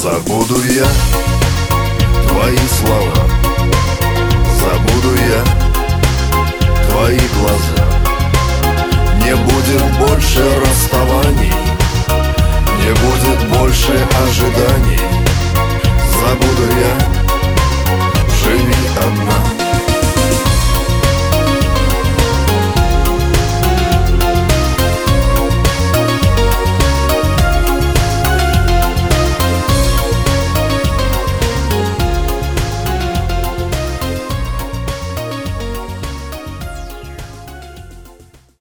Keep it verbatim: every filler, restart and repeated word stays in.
Забуду я твои слова, забуду я твои глаза. Не будет больше расставаний, не будет больше ожиданий.